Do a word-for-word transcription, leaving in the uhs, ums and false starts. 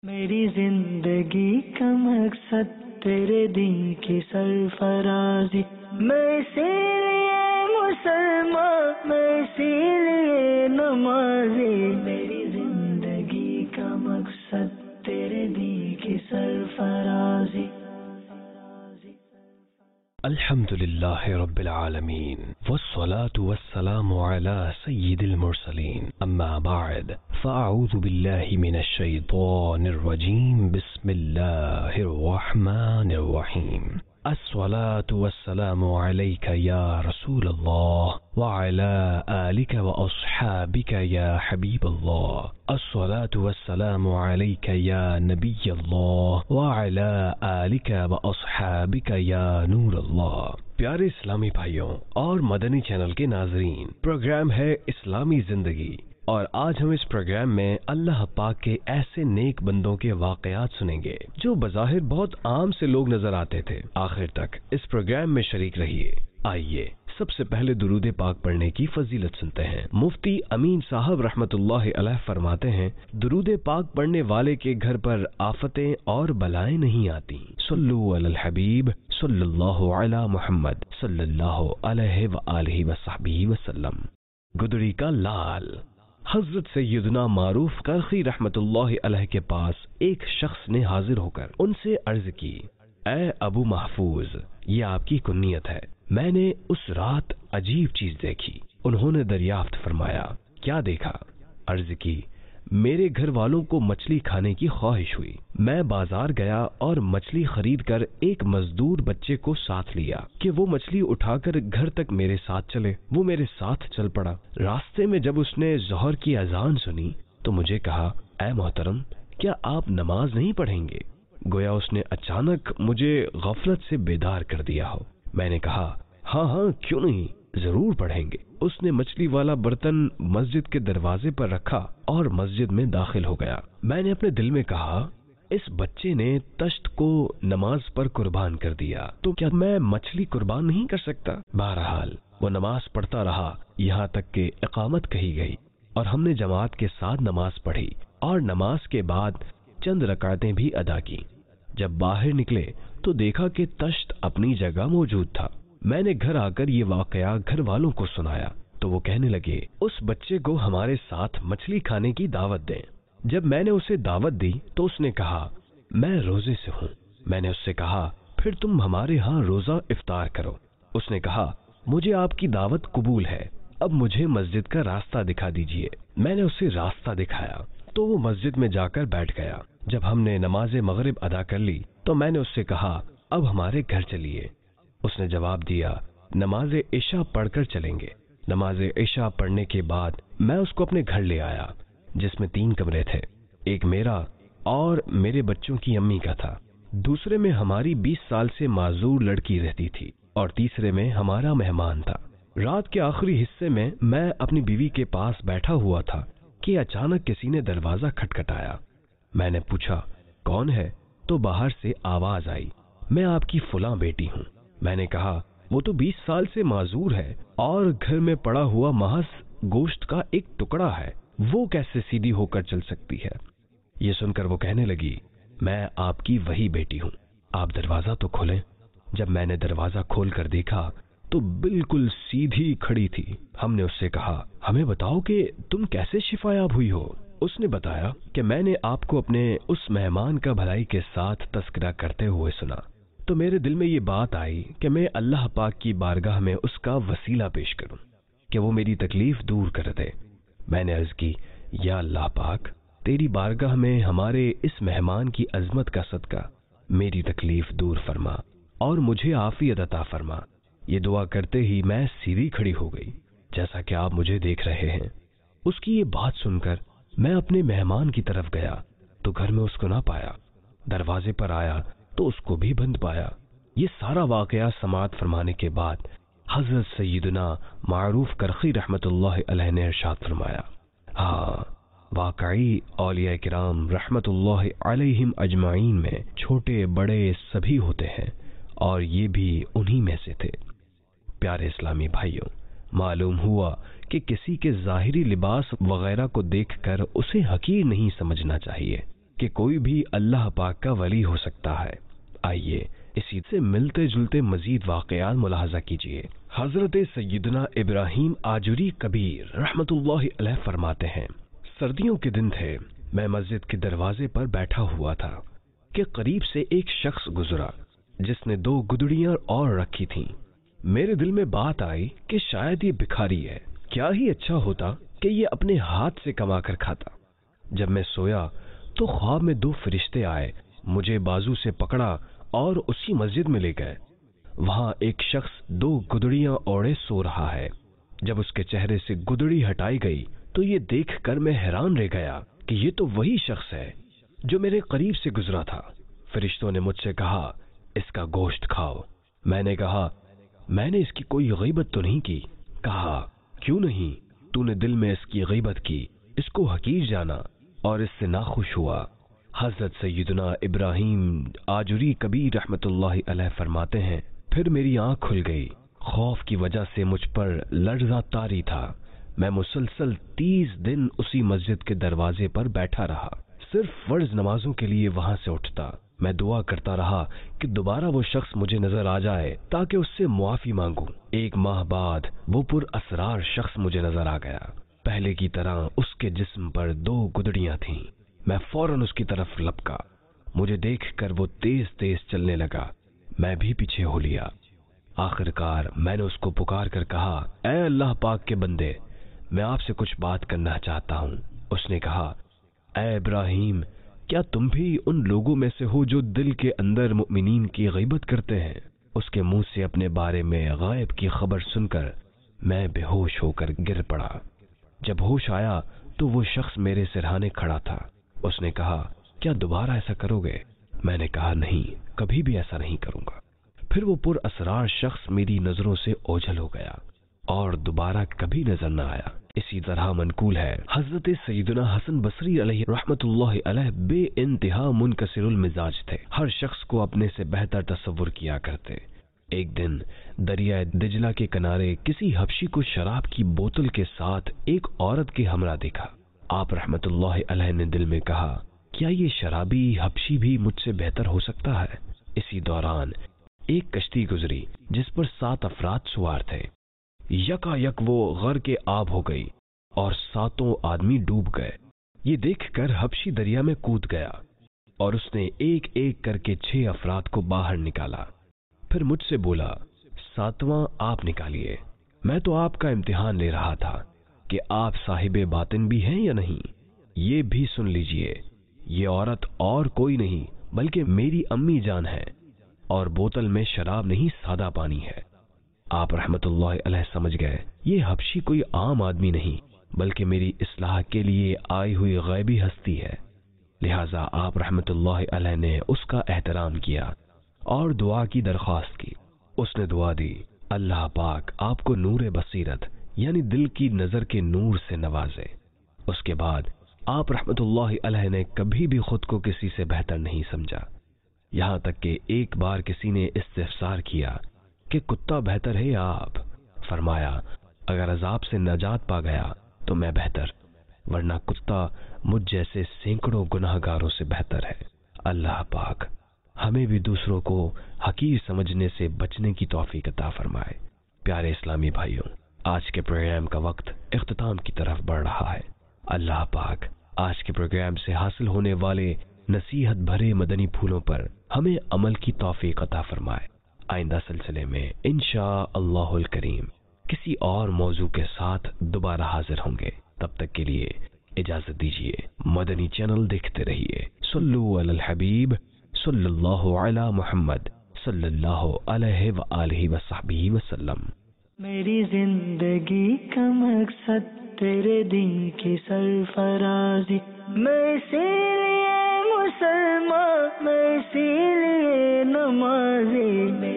میری زندگی کا مقصد تیرے دین کی سرفرازی، میں اسی لیے مسلمان، میں اسی لیے نمازی، میری زندگی کا مقصد تیرے دین کی سرفرازی۔ الحمد للہ رب العالمین والصلاة والسلام على سید المرسلین، اما بعد فاعوذ باللہ من الشیطان الرجیم، بسم اللہ الرحمن الرحیم۔ الصلاة والسلام علیک یا رسول اللہ وعلى آلک واصحابک یا حبیب اللہ۔ الصلاة والسلام علیک یا نبی اللہ وعلى آلک واصحابک یا نور اللہ۔ پیارے اسلامی بھائیوں اور مدنی چینل کے ناظرین، پروگرام ہے اسلامی زندگی، اور آج ہم اس پروگرام میں اللہ پاک کے ایسے نیک بندوں کے واقعات سنیں گے جو بظاہر بہت عام سے لوگ نظر آتے تھے۔ آخر تک اس پروگرام میں شریک رہیے۔ آئیے سب سے پہلے درود پاک پڑھنے کی فضیلت سنتے ہیں۔ مفتی امین صاحب رحمت اللہ علیہ فرماتے ہیں، درود پاک پڑھنے والے کے گھر پر آفتیں اور بلائیں نہیں آتی۔ صلو علی الحبیب صلی اللہ علی محمد صلی اللہ علیہ وآلہ وصحبہ وسلم۔ گدڑی کا لال حضرت سیدنا معروف کرخی رحمت اللہ علیہ کے پاس ایک شخص نے حاضر ہو کر ان سے عرض کی، اے ابو محفوظ، یہ آپ کی کنیت ہے، میں نے اس رات عجیب چیز دیکھی۔ انہوں نے دریافت فرمایا، کیا دیکھا؟ عرض کی، میرے گھر والوں کو مچھلی کھانے کی خواہش ہوئی، میں بازار گیا اور مچھلی خرید کر ایک مزدور بچے کو ساتھ لیا کہ وہ مچھلی اٹھا کر گھر تک میرے ساتھ چلے۔ وہ میرے ساتھ چل پڑا۔ راستے میں جب اس نے ظہر کی اذان سنی تو مجھے کہا، اے محترم، کیا آپ نماز نہیں پڑھیں گے؟ گویا اس نے اچانک مجھے غفلت سے بیدار کر دیا ہو۔ میں نے کہا، ہاں ہاں کیوں نہیں، ضرور پڑھیں گے۔ اس نے مچھلی والا برتن مسجد کے دروازے پر رکھا اور مسجد میں داخل ہو گیا۔ میں نے اپنے دل میں کہا، اس بچے نے تشت کو نماز پر قربان کر دیا، تو کیا میں مچھلی قربان نہیں کر سکتا؟ بہرحال وہ نماز پڑھتا رہا یہاں تک کہ اقامت کہی گئی اور ہم نے جماعت کے ساتھ نماز پڑھی اور نماز کے بعد چند رکعتیں بھی ادا کی۔ جب باہر نکلے تو دیکھا کہ تشت اپنی جگہ موجود تھا۔ میں نے گھر آ کر یہ واقعہ گھر والوں کو سنایا تو وہ کہنے لگے، اس بچے کو ہمارے ساتھ مچھلی کھانے کی دعوت دیں۔ جب میں نے اسے دعوت دی تو اس نے کہا، میں روزے سے ہوں۔ میں نے اس سے کہا، پھر تم ہمارے ہاں روزہ افطار کرو۔ اس نے کہا، مجھے آپ کی دعوت قبول ہے، اب مجھے مسجد کا راستہ دکھا دیجئے۔ میں نے اسے راستہ دکھایا تو وہ مسجد میں جا کر بیٹھ گیا۔ جب ہم نے نماز مغرب ادا کر لی تو میں نے اس سے کہا، اب ہمارے گھر چلیے۔ اس نے جواب دیا، نماز عشاء پڑھ کر چلیں گے۔ نماز عشاء پڑھنے کے بعد میں اس کو اپنے گھر لے آیا جس میں تین کمرے تھے، ایک میرا اور میرے بچوں کی امی کا تھا، دوسرے میں ہماری بیس سال سے معذور لڑکی رہتی تھی اور تیسرے میں ہمارا مہمان تھا۔ رات کے آخری حصے میں میں اپنی بیوی کے پاس بیٹھا ہوا تھا کہ اچانک کسی نے دروازہ کھٹکھٹایا۔ میں نے پوچھا، کون ہے؟ تو باہر سے آواز آئی، میں آپ کی فلاں بیٹی ہوں۔ میں نے کہا، وہ تو بیس سال سے معذور ہے اور گھر میں پڑا ہوا محض گوشت کا ایک ٹکڑا ہے، وہ کیسے سیدھی ہو کر چل سکتی ہے؟ یہ سن کر وہ کہنے لگی، میں آپ کی وہی بیٹی ہوں، آپ دروازہ تو کھولیں۔ جب میں نے دروازہ کھول کر دیکھا تو بالکل سیدھی کھڑی تھی۔ ہم نے اس سے کہا، ہمیں بتاؤ کہ تم کیسے شفایاب ہوئی ہو؟ اس نے بتایا کہ میں نے آپ کو اپنے اس مہمان کا بھلائی کے ساتھ تذکرہ کرتے ہوئے سنا تو میرے دل میں یہ بات آئی کہ میں اللہ پاک کی بارگاہ میں اس کا وسیلہ پیش کروں کہ وہ میری تکلیف دور کر دے۔ میں نے عرض کی، یا اللہ پاک، تیری بارگاہ میں ہمارے اس مہمان کی عظمت کا صدقہ میری تکلیف دور فرما اور مجھے عافیت عطا فرما۔ یہ دعا کرتے ہی میں سیدھی کھڑی ہو گئی جیسا کہ آپ مجھے دیکھ رہے ہیں۔ اس کی یہ بات سن کر میں اپنے مہمان کی طرف گیا تو گھر میں اس کو نہ پایا، دروازے پر آیا تو اس کو بھی بند پایا۔ یہ سارا واقعہ سماعت فرمانے کے بعد حضرت سیدنا معروف کرخی رحمت اللہ علیہ نے ارشاد فرمایا، ہاں واقعی اولیاء کرام رحمت اللہ علیہم اجمعین میں چھوٹے بڑے سبھی ہوتے ہیں اور یہ بھی انہی میں سے تھے۔ پیارے اسلامی بھائیوں، معلوم ہوا کہ کسی کے ظاہری لباس وغیرہ کو دیکھ کر اسے حقیر نہیں سمجھنا چاہیے، کہ کوئی بھی اللہ پاک کا ولی ہو سکتا ہے۔ آئیے اسی سے ملتے جلتے مزید واقعات ملاحظہ کیجیے۔ حضرت سیدنا ابراہیم آجری کبیر رحمت اللہ علیہ فرماتے ہیں، سردیوں کے دن تھے، میں مسجد کے دروازے پر بیٹھا ہوا تھا کہ قریب سے ایک شخص گزرا جس نے دو گدڑیاں اور رکھی تھیں۔ میرے دل میں بات آئی کہ شاید یہ بھکاری ہے، کیا ہی اچھا ہوتا کہ یہ اپنے ہاتھ سے کما کر کھاتا۔ جب میں سویا تو خواب میں دو فرشتے آئے، مجھے بازو سے پکڑا اور اسی مسجد میں لے گئے۔ وہاں ایک شخص دو گدڑیاں اوڑے سو رہا ہے۔ جب اس کے چہرے سے گدڑی ہٹائی گئی تو یہ دیکھ کر میں حیران رہ گیا کہ یہ تو وہی شخص ہے جو میرے قریب سے گزرا تھا۔ فرشتوں نے مجھ سے کہا، اس کا گوشت کھاؤ۔ میں نے کہا، میں نے اس کی کوئی غیبت تو نہیں کی۔ کہا، کیوں نہیں؟ تو نے دل میں اس کی غیبت کی، اس کو حقیر جانا اور اس سے ناخوش ہوا۔ حضرت سیدنا ابراہیم آجری کبیر رحمت اللہ علیہ فرماتے ہیں، پھر میری آنکھ کھل گئی، خوف کی وجہ سے مجھ پر لرزہ طاری تھا۔ میں مسلسل تیس دن اسی مسجد کے دروازے پر بیٹھا رہا، صرف فرض نمازوں کے لیے وہاں سے اٹھتا۔ میں دعا کرتا رہا کہ دوبارہ وہ شخص مجھے نظر آ جائے تاکہ اس سے معافی مانگوں۔ ایک ماہ بعد وہ پر اسرار شخص مجھے نظر آ گیا۔ پہلے کی طرح اس کے جسم پر دو گدڑیاں تھیں۔ میں فوراً اس کی طرف لپکا، مجھے دیکھ کر وہ تیز تیز چلنے لگا، میں بھی پیچھے ہو لیا۔ آخر کار میں نے اس کو پکار کر کہا، اے اللہ پاک کے بندے، میں آپ سے کچھ بات کرنا چاہتا ہوں۔ اس نے کہا، اے ابراہیم، کیا تم بھی ان لوگوں میں سے ہو جو دل کے اندر مؤمنین کی غیبت کرتے ہیں؟ اس کے منہ سے اپنے بارے میں غائب کی خبر سن کر میں بے ہوش ہو کر گر پڑا۔ جب ہوش آیا تو وہ شخص میرے سرہانے کھڑا تھا۔ اس نے کہا، کیا دوبارہ ایسا کرو گے؟ میں نے کہا، نہیں، کبھی بھی ایسا نہیں کروں گا۔ پھر وہ پر اسرار شخص میری نظروں سے اوجھل ہو گیا اور دوبارہ کبھی نظر نہ آیا۔ اسی طرح منقول ہے، حضرت سیدنا حسن بصری علیہ رحمت اللہ علیہ بے انتہا منکسر المزاج تھے، ہر شخص کو اپنے سے بہتر تصور کیا کرتے۔ ایک دن دریائے دجلہ کے کنارے کسی حبشی کو شراب کی بوتل کے ساتھ ایک عورت کے ہمراہ دیکھا۔ آپ رحمت اللہ علیہ نے دل میں کہا، کیا یہ شرابی حبشی بھی مجھ سے بہتر ہو سکتا ہے؟ اسی دوران ایک کشتی گزری جس پر سات افراد سوار تھے۔ یکا یک وہ غرق آب ہو گئی اور ساتوں آدمی ڈوب گئے۔ یہ دیکھ کر حبشی دریا میں کود گیا اور اس نے ایک ایک کر کے چھ افراد کو باہر نکالا۔ پھر مجھ سے بولا، ساتواں آپ نکالیے۔ میں تو آپ کا امتحان لے رہا تھا کہ آپ صاحب باطن بھی ہیں یا نہیں۔ یہ بھی سن لیجئے، یہ عورت اور کوئی نہیں بلکہ میری امی جان ہے، اور بوتل میں شراب نہیں، سادہ پانی ہے۔ آپ رحمت اللہ علیہ سمجھ گئے یہ حبشی کوئی عام آدمی نہیں بلکہ میری اصلاح کے لیے آئی ہوئی غیبی ہستی ہے۔ لہٰذا آپ رحمت اللہ علیہ نے اس کا احترام کیا اور دعا کی درخواست کی۔ اس نے دعا دی، اللہ پاک آپ کو نور بصیرت یعنی دل کی نظر کے نور سے نوازے۔ اس کے بعد آپ رحمت اللہ علیہ نے کبھی بھی خود کو کسی سے بہتر نہیں سمجھا، یہاں تک کہ ایک بار کسی نے استفسار کیا کہ کتا بہتر ہے یا آپ؟ فرمایا، اگر عذاب سے نجات پا گیا تو میں بہتر، ورنہ کتا مجھ جیسے سینکڑوں گناہ گاروں سے بہتر ہے۔ اللہ پاک ہمیں بھی دوسروں کو حقیر سمجھنے سے بچنے کی توفیق عطا فرمائے۔ پیارے اسلامی بھائیوں، آج کے پروگرام کا وقت اختتام کی طرف بڑھ رہا ہے۔ اللہ پاک آج کے پروگرام سے حاصل ہونے والے نصیحت بھرے مدنی پھولوں پر ہمیں عمل کی توفیق عطا فرمائے۔ آئندہ سلسلے میں انشاء اللہ الکریم کسی اور موضوع کے ساتھ دوبارہ حاضر ہوں گے، تب تک کے لیے اجازت دیجیے۔ مدنی چینل دیکھتے رہیے۔ صلو علی الحبیب صلی اللہ علی محمد صلی اللہ علیہ وآلہ وصحبہ وسلم۔ میری زندگی کا مقصد تیرے دین کی سرفرازی، میں اسی لیے مسلمان، میں اسی لیے نمازی،